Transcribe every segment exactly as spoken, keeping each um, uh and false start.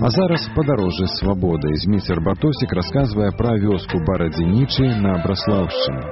А зараз падарожжа свабоды. Зміцер Бартосік расказвае пра вёску Барадзінічы на Браслаўшчыне.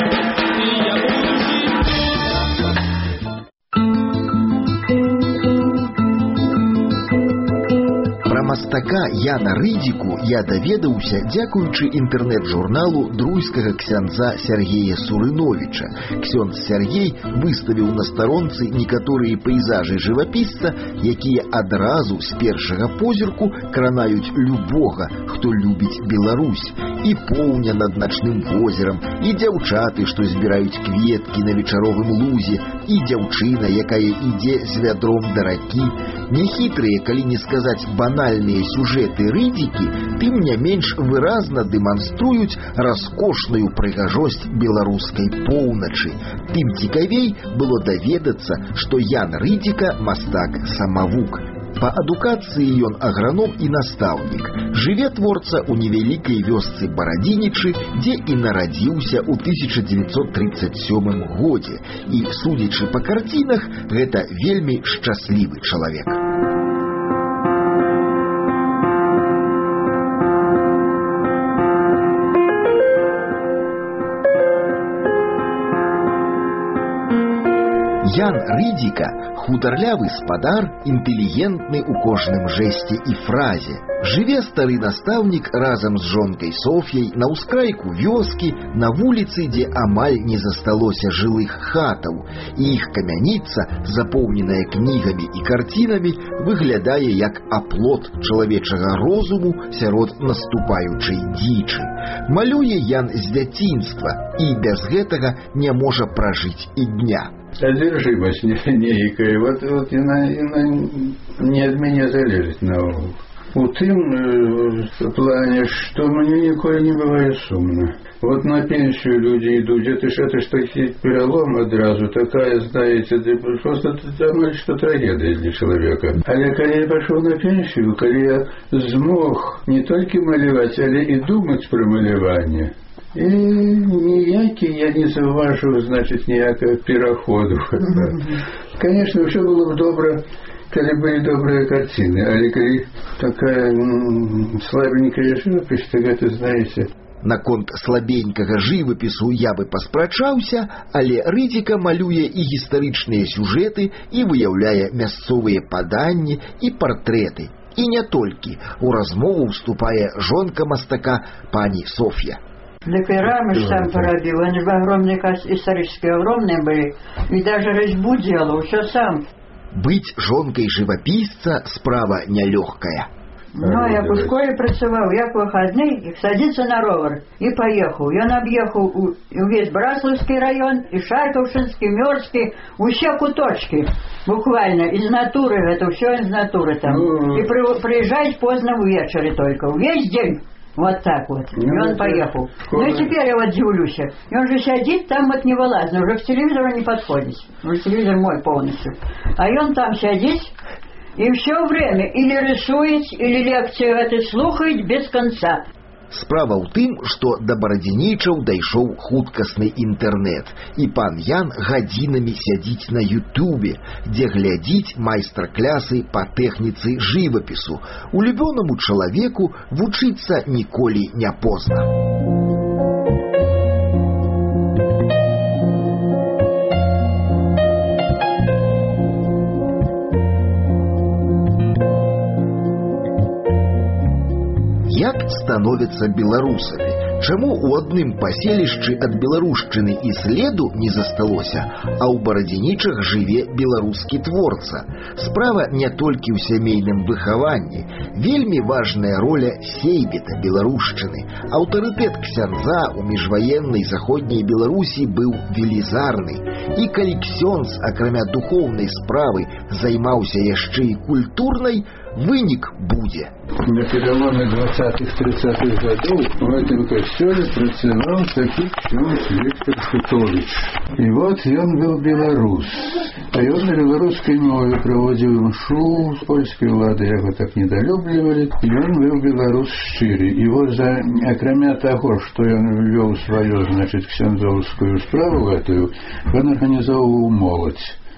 Мастака Яна Рыдзіку я даведаўся дзякуючы інтэрнэт-журналу друйскага ксяндза Сяргея Сурыновіча. Ксёндз Сяргей выставіў на старонцы некаторыя пейзажы жывапісца, якія адразу з першага позірку кранаюць любога, хто любіць Беларусь. І поўня над начным возерам, і дзяўчаты, што збіраюць кветкі на вечаровым лузе, і дзяўчына, якая ідзе з вядром да ракі. Няхітрыя, калі не сказаць банальныя сюжэты Рыдзікі, тым не менш выразна дэманструюць раскошную прыгажосць беларускай поўначы. Тым цікавей было даведацца, што Ян Рыдзіка мастак-самавук. Па адукацыі ён аграном і настаўнік. Жыве творца ў невялікай вёсцы Барадзінічы, дзе і нарадзіўся ў тысяча дзевяцьсот трыццаць сёмым годзе. І, судзячы па карцінах, гэта вельмі шчаслівы чалавек. Ян Рыдзіка – хударлявы спадар, інтэлігентны ў кожным жэсце і фразе. Жыве стары настаўнік разам з жонкай Соф'яй на ўскрайку вёскі, на вуліцы, дзе амаль не засталося жылых хатаў, і іх камяніца, запоўненая кнігамі і карцінамі, выглядае як аплот чалавечага розуму сярод наступаючай дзічы. Малюе Ян з дзяцінства і без гэтага не можа пражыць і дня. Одержимость некая, вот, вот она, она не от меня залежит на угол. У тым э, плане, что мне никое не бывает сумно. Вот на пенсию люди идут, это ж, это ж такие перелом одразу, такая, знаете, просто это, что трагедия для человека. А я, когда я пошел на пенсию, когда я смог не только малевать, але и думать про малевание, і ніякі я не заўважыў, значыць, ніякага пераходу. Конечно, ўсё было б добра, калі былі добрыя карціны, але калі такая м, слабенькая жывапіс, то гэта, знаеце. Наконт слабенькага жывапісу я бы паспрачаўся, але Рыдзіка малюе і гістарычныя сюжэты, і выяўляе мясцовыя паданні і партрэты. І не толькі. У размову вступае жонка мастака пані Софья. Дык и рамы ж сам порабил, они же огромные, исторические огромные были, и даже резьбу делал, все сам. Быть жонкой живописца справа нелегкая. Ну, я по школе працевал, я по выходный, и садится на ровер, и поехал. Я объехал весь Браславский район, и Шарковшинский, Мёрский, все куточки, буквально, из натуры, это все из натуры там. И при, приезжать поздно в вечере только, весь день. Вот так вот. И он поехал. Ну и теперь я вот удивлюсь. И он же сидит там вот невылазно, уже к телевизору не подходит. Уже телевизор мой полностью. А он там сидит и все время или рисует, или лекцию это слухает без конца. Справа ў тым, што да барадзінічаў дайшоў хуткасны інтэрнэт, і пан Ян гадзінамі сядзіць на ютубе, дзе глядзіць майстар-клясы па тэхніцы жывапісу. Улюбёнаму чалавеку вучыцца ніколі не позна. Як становяцца беларусамі? Чаму ў адным паселішчы ад беларушчыны і следу не засталося, а ў Барадзінічах жыве беларускі творца? Справа не толькі ў сямейным выхаванні. Вельмі важная роля сейбіта беларушчыны. Аўтарытэт ксяндза ў міжваеннай заходняй Беларусі быў велізарны. І калі ксёндз, акрамя духоўнай справы, займаўся яшчэ і культурнай, вынік будзе. На переломе двадцатых-тридцатых годов в этом костеле працевал такой ксёндз Виктор Шутович. И вот он был белорус. А он на белорусской мове проводил мшу, с польской влады его так недолюбливали. И он был белорус шчыры. И вот за, окромя того, что он вел свою, значит, ксяндзовскую справу эту, он организовывал молодь.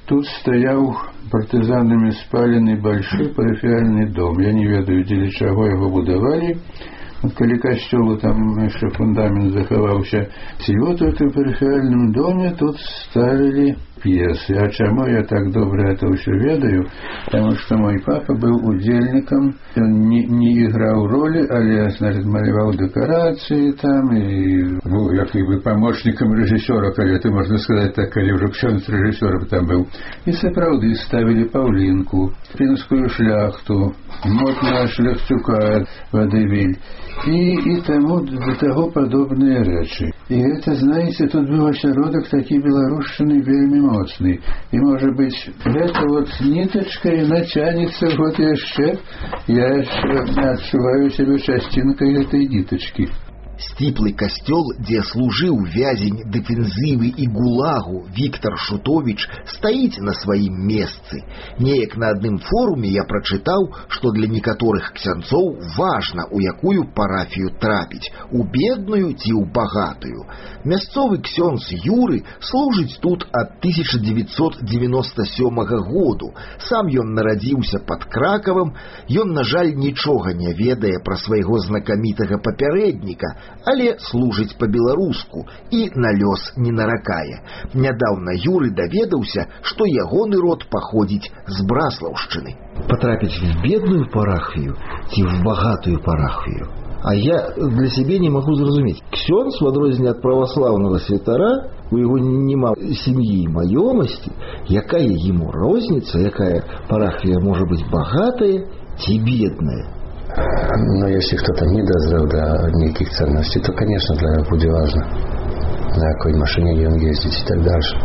тут стаяў партызанамі спалены большой парафіяльны дом. Я не ведаю, дзеля чаго яго будавалі. Калі касцёлу там яшчэ фундамент захаваўся. Ці вот у гэтым парафіяльным доме тут ставілі п'есы. А чаму я так добра это ўсё ведаю? Таму што мой папа быў удзельнікам. Ён не, не іграў ролі, але, значит, маляваў дэкарацыі там і быў як і бы памочнікам рэжысёра, калі это можна сказаць так, калі ўжо ксёндз рэжысёрам там быў. І сапраўды ставілі Паўлінку, пінскую шляхту, мотна шляхцюка вадывіль і, і таму да таго падобныя рэчы. І гэта, знаеце, тут быў асяродак такі беларушчыны вельмі моцны. І, можа быць, гэта вот нітачка, яна цянецца вот яшчэ. Я яшчэ адчуваю сябе часцінкай гэтай нітачкі. Сціплы касцёл, дзе служыў вязень дэфензівы і гулагу Віктар Шутовіч, стаіць на сваім месцы. Неяк на адным форуме я прачытаў, што для некаторых ксяндзоў важна, у якую парафію трапіць, у бедную ці ў багатую. Мясцовы ксёндз Юры служыць тут ад тысяча дзевяцьсот дзевяноста сёмага году. Сам ён нарадзіўся пад Кракавам, ён, на жаль, нічога не ведае пра свайго знакамітага папярэдніка, але служыць па-беларуску і на лёс не наракае. Нядаўна Юры даведаўся, што ягоны род паходзіць з Браслаўшчыны. Потрапить в бедную парафию и в богатую парафию. А я для себя не могу зразуметь. Ксёндз, в адрозненне от православного святара, у его нема семьи и маёмости, якая ему розница, якая парафия может быть богатая и бедная. Но если кто-то не дозрел до неких ценностей, то, конечно, для него будет важно, на какой машине он ездит и так дальше.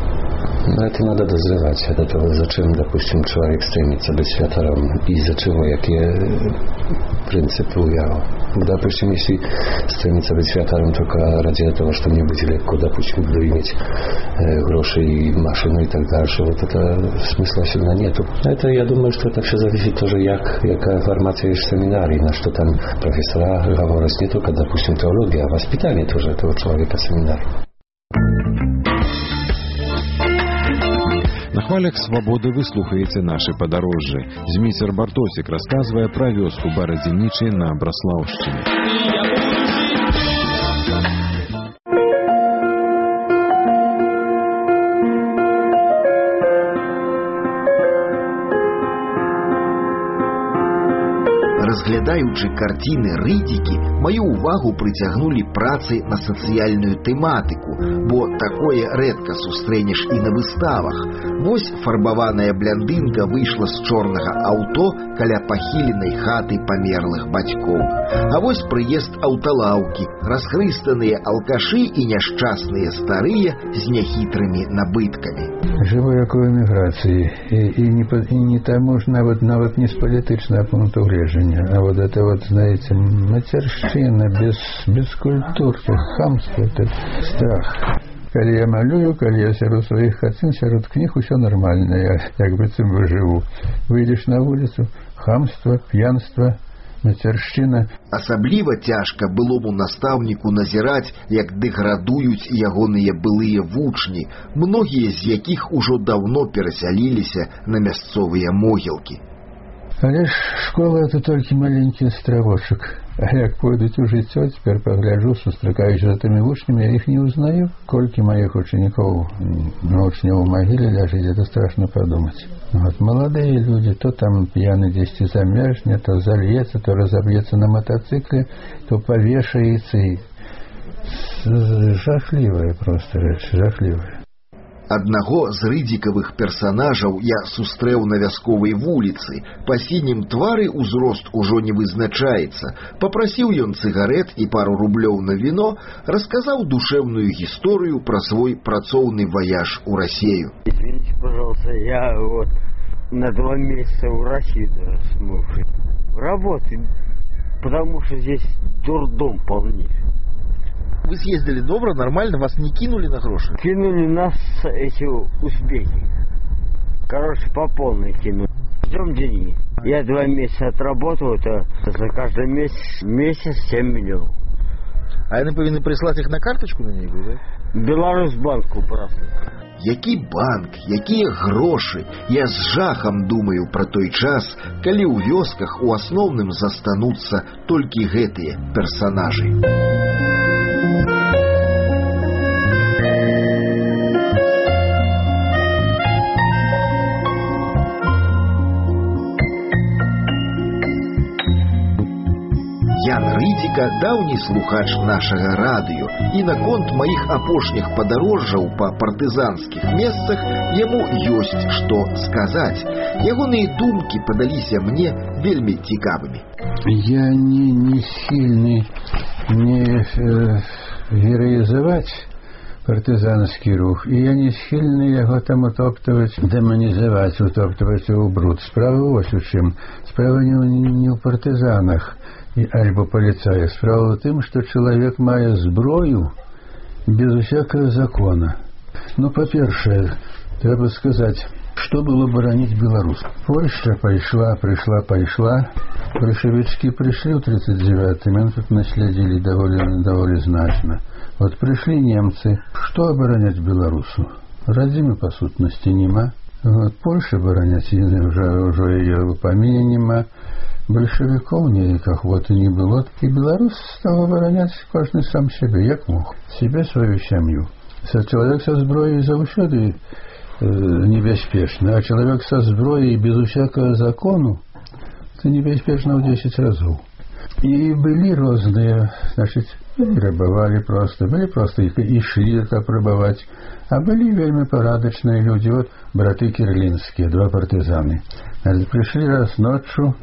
Но это надо дозревать. От этого зачем, допустим, человек стремится быть святором, из-за чего, какие принципы у него. Допустим, если стремится быть святором только ради того, что мне будет легко, допустим, буду иметь э, гроши и машину и так дальше, вот это смысла сильно нету. Это, я думаю, что это все зависит тоже, як, какая формация есть в семинарии, на что там профессора говорят не только, допустим, теология, а воспитание тоже этого человека в семинаре. На хвалях свабоды вы слухаеце нашы падарожжы. Зміцер Бартосік расказвае пра вёску Барадзінічы на Браслаўшчыне. Разглядаючы карціны Рыдзікі, маю ўвагу прыцягнулі працы на сацыяльную тэматыку, бо такое рэдка сустрэнеш і на выставах. Вось фарбаваная бляндынка выйшла з чорнага аўто каля пахіленай хаты памерлых бацькоў. А вось прыезд аўталаўкі, расхрыстаныя алкашы і няшчасныя старыя з няхітрымі набыткамі. Жыву як у эміграцыі, і, і, не, і не таму ж нават, нават не з палітычнага пункту гледжання. А вот это вот, знаете, матерщина, без, без культуры, хамство, это страх. Коли я малюю, коли я сярод своих хацин, сярод книг, все нормально, я как бы цим выживу. Выйдешь на улицу, хамство, пьянство, матерщина. Асабліва цяжка былому настаўніку назіраць, як дэградуюць ягоныя былыя вучні, многія з якіх ужо даўно перасяліліся на мясцовыя могілкі. Але ж школа — это толькі маленькі астравочак. А як пойдуць у жыццё, цяпер пагляджу, сустракаюсь з гэтымі вучнямі, я іх не узнаю. Колькі маіх учеников, вучняў у магіле ляжыць, это страшно подумать. Вот молодые люди, то там пьяный десяти замерзне, то зальется, то разобьется на мотоцикле, то повешается. И... Жахливая просто рэч, жахливая. Аднаго з рыдзікавых персанажаў я сустрэў на вясковай вуліцы. Па сінім твары ўзрост ужо не вызначаецца. Папрасіў ён цыгарэт і пару рублёў на віно, расказаў душэўную гісторыю пра свой працоўны ваяж у Россию. Извините, пожалуйста, я вот на два месяца в Россию смог работать, потому что здесь дурдом полнейший. Вы съездили добро, нормально, вас не кинули на гроши? Кинули нас эти узбеки. Короче, по полной кинули. Ждем деньги. Я два месяца отработал, это за каждый месяц, месяц семь миллионов. А они повинны прислать их на карточку на ней, да? Беларусьбанку просто. Які банк, якія грошы. Я з жахам думаю пра той час, калі ў вёсках у асноўным застануцца толькі гэтыя персанажы. Ян Рыдзіка даўні слухач нашага радыё, і наконт маіх апошніх падарожжаў па партызанскіх месцах яму ёсць што сказаць. Ягоныя думкі падаліся мне вельмі цікавымі. Я не, не схільны не э, гераізаваць партызанскі рух, і я не схільны яго там утоптаваць, дэманізаваць, утоптаваць у бруд. Справа вось у чым. Справа не, не ў партызанах і альбо паліцая. Справа ў тым, што чалавек мае зброю без усякага закона. Ну, па-першае, трэба сказаць, што было бараніць беларус. Польшча пайшла, прыйшла, пайшла. Бальшавічкі прыйшлі ў тридцать девятым, мы тут наследзілі даволі, даволі значна. Вот прыйшлі немцы. Што абараняць беларусу? Радзімы, па сутнасці, нема. Вот Польша бараняць, ўжо, ўжо яе ў паміне нема. Большевиков никаких вот и не было. И белорус стал оборонять каждый сам себе, як мог. Себе, свою семью. Человек со зброей завсёды э, небяспечны, а человек со зброей без всякого закону это небяспечна в десять разов. И были разные, значит, были рабовали просто, были просто их и шли это рабовать. А были вельми порадочные люди. Вот браты Кирлинские, два партизаны. Значит, пришли раз ночью,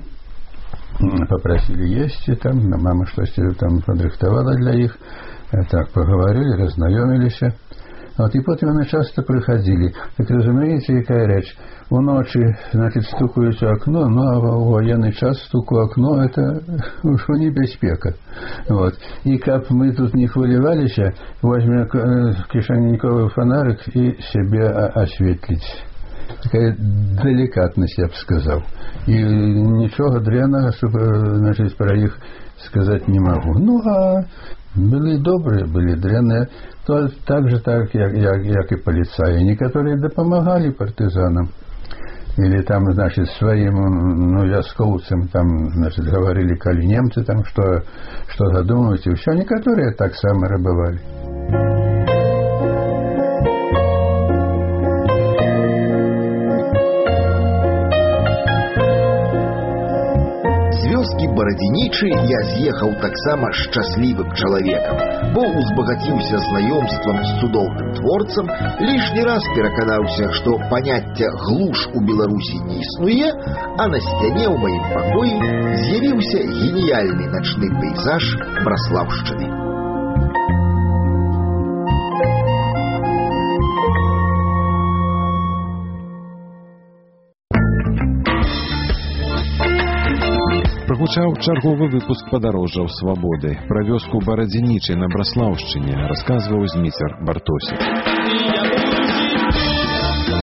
попросили есть, и там мама что-то там подрихтовала для их, так поговорили, раззнайомились. Вот, и потом они часто приходили. Так разумеете, какая речь? У ночи, значит, стукают в окно, ну а в военный час стуку в окно, это уже небеспека. Вот. И как мы тут не хвилевались, возьмем кишенниковый фонарик и себя осветлить. Такая деликатность, я бы сказал. И ничего дрянного, значит, про их сказать не могу. Ну, а были добрые, были дрянные, то так же, так, як, як, як и полицаи. Некоторые допомагали партизанам. Или там, значит, своим, ну, вяскоўцам, там, значит, говорили, коли немцы там, что, что задумываете, все. Некоторые так само рабовали. Барадзінічы я з'ехаў таксама шчаслівым чалавекам, бо узбагаціўся знаёмствам з цудоўным творцам, лішні раз пераканаўся, што паняцця глуш у Беларусі не існуе, а на сцяне ў маім пакоі з'явіўся геніяльны начны пейзаж Браслаўшчыны. Прагучаў чарговы выпуск падарожжаў свабоды. Пра вёску Барадзінічы на Браслаўшчыне расказваў Зміцер Бартосік.